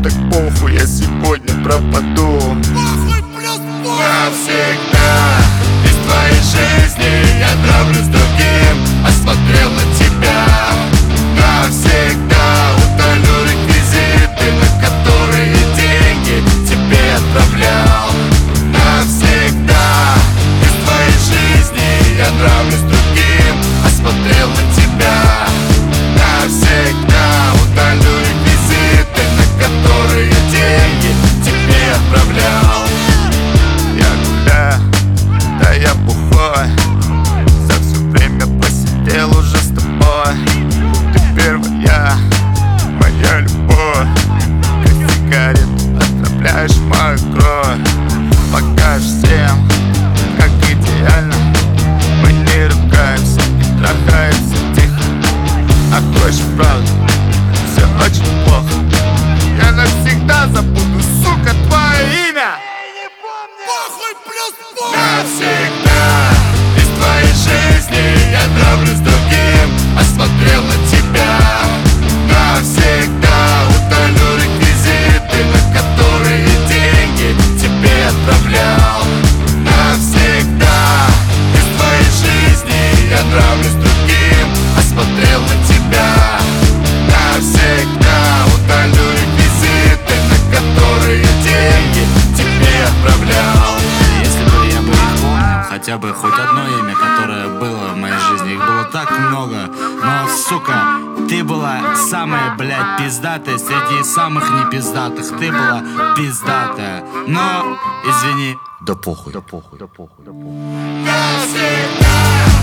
так похуй, я сегодня пропаду. Похуй плюс похуй. Навсегда из твоей жизни я нравлюсь другим, а смотрел на тебя. Навсегда удалю реквизиты, на которые деньги тебе отправлял. Навсегда из твоей жизни я нравлюсь другим, а смотрел на тебя. Навсегда удалю реквизиты, на которые деньги тебе отправлял. Я гуляю, да я бухой, за все время посидел уже с тобой. Ты первая, моя любовь, как сигарету отравляешь мою кровь. Покажешь всем, как идеально мы не ругаемся и трахаемся тихо. А хочешь правду, все очень плохо. Я навсегда забуду, сука, твое имя. Похуй плюс похуй. Навсегда из твоей жизни я нравлюсь другим, а смотрел на тебя. Навсегда удалю реквизиты, на которые деньги тебе отправлял. Навсегда из твоей жизни я нравлюсь другим, а смотрел на тебя. Навсегда удалю реквизиты, на которые деньги тебе отправлял. Если бы я бы их помнил, хотя бы хоть одно имя, которое было в моей жизни. Их было так много, но, сука, ты была самая, блядь, пиздатая среди самых непиздатых. Ты была пиздатая, но, извини, да похуй. Навсегда